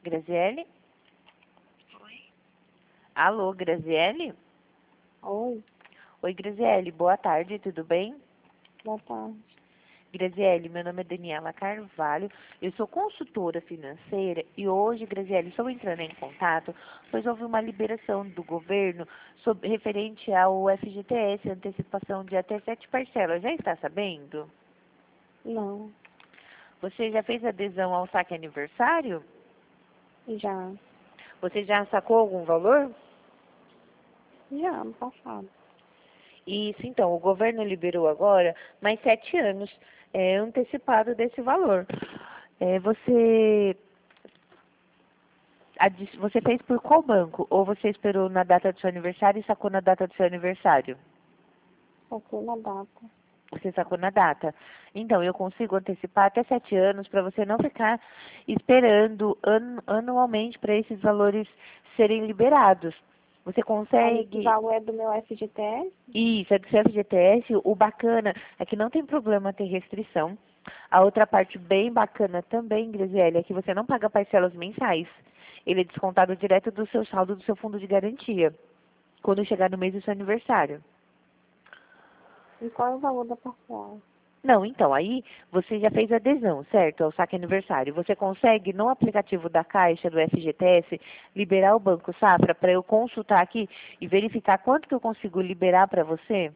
Graziele? Oi? Alô, Graziele? Oi, Oi, Graziele, boa tarde, tudo bem? boa tarde. Graziele, meu nome é Daniela Carvalho, eu sou consultora financeira e hoje, Graziele, estou entrando em contato, pois houve uma liberação do governo referente ao FGTS, antecipação de até 7 parcelas. Já está sabendo? Não, Você já fez adesão ao saque aniversário? já. Você já sacou algum valor? Já, no passado. Isso, então, o governo liberou agora mais 7 anos antecipado desse valor. Você fez por qual banco? Ou você esperou na data do seu aniversário e sacou na data do seu aniversário? Saquei na data. Você sacou na data. Então, eu consigo antecipar até 7 anos para você não ficar esperando anualmente para esses valores serem liberados. Você Aí esse consegue. valor é do meu FGTS? Isso, é do seu FGTS. O bacana é que não tem problema ter restrição. A outra parte bem bacana também, Graziele, é que você não paga parcelas mensais. Ele é descontado direto do seu saldo do seu fundo de garantia, quando chegar no mês do seu aniversário. E qual é o valor da parcela? Não, então, aí você já fez adesão, certo? Ao saque aniversário. Você consegue, no aplicativo da Caixa, do FGTS, liberar o Banco Safra para eu consultar aqui e verificar quanto que eu consigo liberar para você?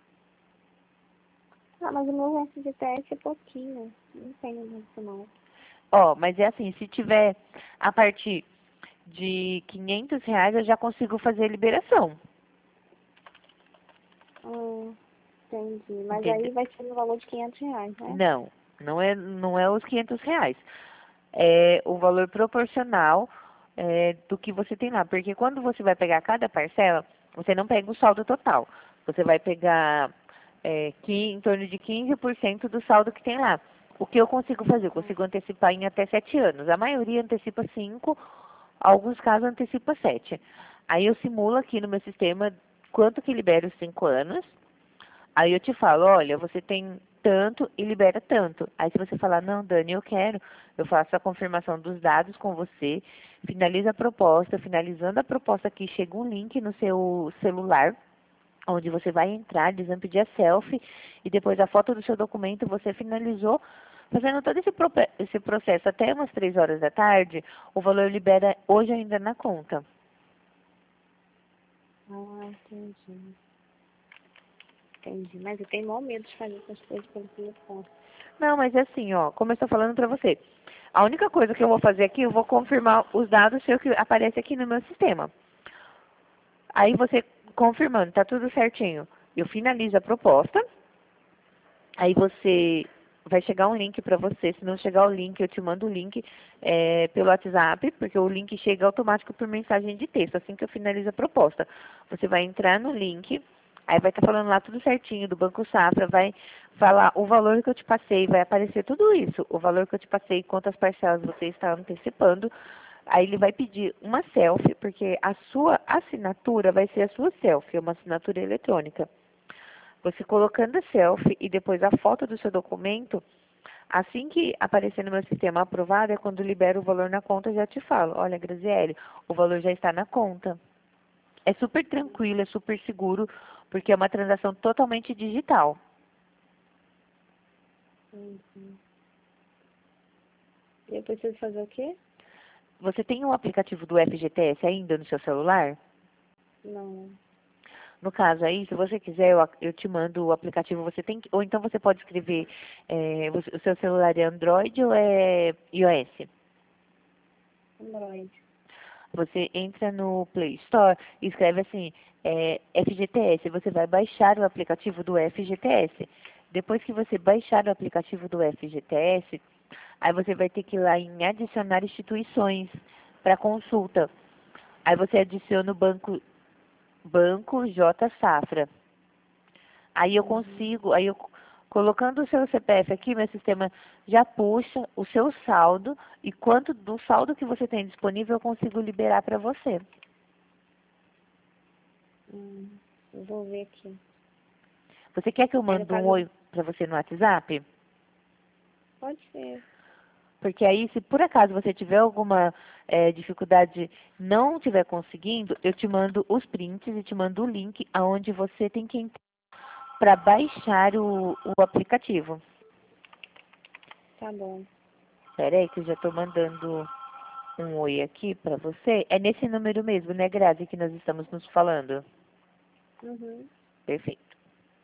Ah, mas o meu FGTS é pouquinho. Não tenho muito, não. Ó, mas é assim, se tiver a partir de R$ 500, eu já consigo fazer a liberação. Entendi. Mas Entende? aí vai ser no valor de R$ 500, né? Não, não é os R$ 500. É o valor proporcional do que você tem lá. Porque quando você vai pegar cada parcela, você não pega o saldo total. Você vai pegar em torno de 15% do saldo que tem lá. O que eu consigo fazer? Eu consigo antecipar em até 7 anos. A maioria antecipa 5, alguns casos antecipa 7. Aí eu simulo aqui no meu sistema quanto que libera os 5 anos. Aí eu te falo, olha, você tem tanto e libera tanto. Aí se você falar, não, Dani, eu quero, eu faço a confirmação dos dados com você, finaliza a proposta, finalizando a proposta aqui, chega um link no seu celular, onde você vai entrar, eles vão pedir a selfie e depois a foto do seu documento, você finalizou, fazendo todo esse processo até umas 3 horas da tarde, o valor libera hoje ainda na conta. Ah, entendi. Entendi. Mas eu tenho maior medo de fazer essas coisas pelo telefone. Não, mas é assim, ó, como eu estou falando para você, a única coisa que eu vou fazer aqui, eu vou confirmar os dados seus que aparecem aqui no meu sistema. Aí você confirmando, tá tudo certinho. Eu finalizo a proposta. Aí você vai chegar um link para você. Se não chegar o link, eu te mando o link pelo WhatsApp, porque o link chega automático por mensagem de texto, assim que eu finalizo a proposta. Você vai entrar no link, aí vai estar falando lá tudo certinho do Banco Safra, vai falar o valor que eu te passei, vai aparecer tudo isso, o valor que eu te passei, quantas parcelas você está antecipando. Aí ele vai pedir uma selfie, porque a sua assinatura vai ser a sua selfie, uma assinatura eletrônica. Você colocando a selfie e depois a foto do seu documento, assim que aparecer no meu sistema aprovado, é quando libera o valor na conta, eu já te falo, olha, Graziele, o valor já está na conta. É super tranquilo, é super seguro, porque é uma transação totalmente digital. Entendi. E eu preciso fazer o quê? Você tem um aplicativo do FGTS ainda no seu celular? Não. No caso aí, se você quiser, eu te mando o aplicativo, você tem que, ou então você pode escrever, o seu celular é Android ou é iOS? Android. Você entra no Play Store e escreve assim, FGTS. Você vai baixar o aplicativo do FGTS. Depois que você baixar o aplicativo do FGTS, aí você vai ter que ir lá em adicionar instituições para consulta. Aí você adiciona o Banco J Safra. Aí eu consigo, colocando o seu CPF aqui, meu sistema já puxa o seu saldo e quanto do saldo que você tem disponível eu consigo liberar para você. Eu vou ver aqui. Você quer que eu Aí no mande um caso, oi para você no WhatsApp? pode ser. Porque aí, se por acaso você tiver alguma dificuldade, não estiver conseguindo, eu te mando os prints e te mando o link aonde você tem que entrar para baixar o aplicativo. Tá bom. Espera aí que eu já estou mandando um oi aqui para você. É nesse número mesmo, né, Grazi, que nós estamos nos falando? Uhum. Perfeito.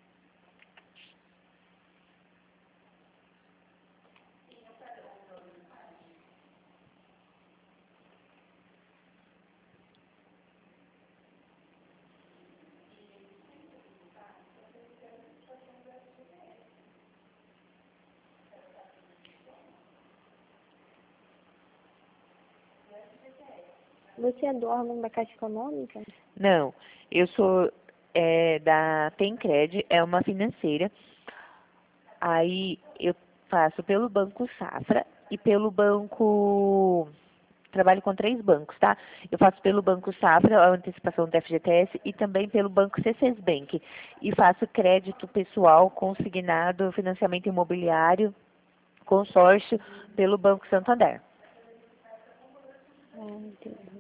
Você é do órgão da Caixa Econômica? Não, eu sou da Tencred, é uma financeira. Aí eu faço pelo Banco Safra e pelo banco. Trabalho com 3 bancos, tá? Eu faço pelo Banco Safra, a antecipação do FGTS, e também pelo Banco C6 Bank. E faço crédito pessoal, consignado, financiamento imobiliário, consórcio, pelo Banco Santander. Ah, entendi.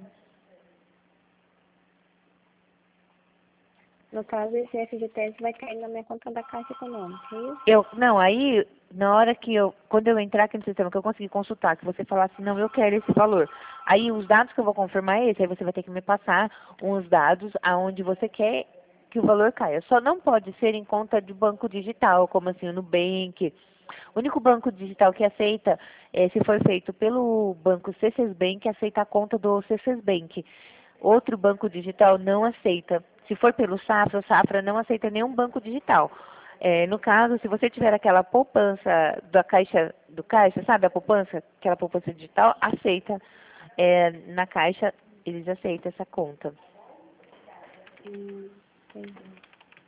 No caso, esse FGTS vai cair na minha conta da Caixa Econômica, é isso? Não, aí, na hora que quando eu entrar aqui no sistema, que eu conseguir consultar, que você falar assim, não, eu quero esse valor. Aí, os dados que eu vou confirmar é esse, aí você vai ter que me passar uns dados aonde você quer que o valor caia. Só não pode ser em conta de banco digital, como assim, o Nubank. O único banco digital que aceita, se for feito pelo banco C6 Bank, aceita a conta do C6 Bank. Outro banco digital não aceita. Se for pelo Safra, o Safra não aceita nenhum banco digital. No caso, se você tiver aquela poupança do Caixa, sabe a poupança? Aquela poupança digital, aceita. Na Caixa, eles aceitam essa conta. Entendi.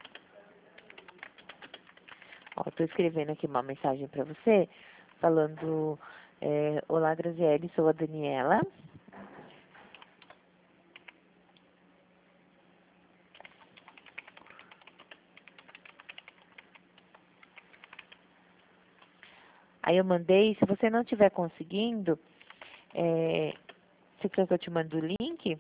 Ó, estou escrevendo aqui uma mensagem para você, falando, olá, Graziele, sou a Daniela. Aí eu mandei, se você não estiver conseguindo, você quer que eu te mande o link?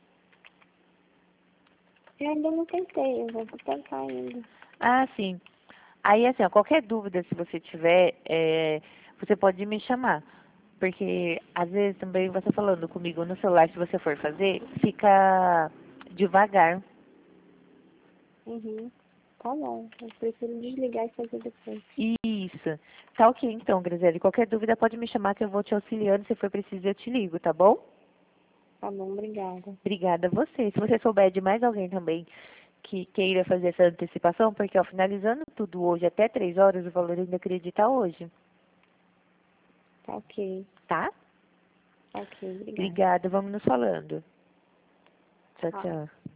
Eu ainda não tentei, eu vou tentar ainda. Ah, sim. Aí, assim, ó, qualquer dúvida, se você tiver, você pode me chamar. Porque, às vezes, também você falando comigo no celular, se você for fazer, fica devagar. Uhum. Tá bom, eu prefiro desligar e fazer depois. Isso. Tá ok, então, Graziele. Qualquer dúvida, pode me chamar que eu vou te auxiliando. Se for preciso, eu te ligo, tá bom? Tá bom, obrigada. Obrigada a você. Se você souber de mais alguém também que queira fazer essa antecipação, porque, ó, finalizando tudo hoje até 3 horas, o valor ainda acredita hoje, Tá ok. tá? Tá ok, obrigada. Obrigada, vamos nos falando. Tchau, Tá. tchau.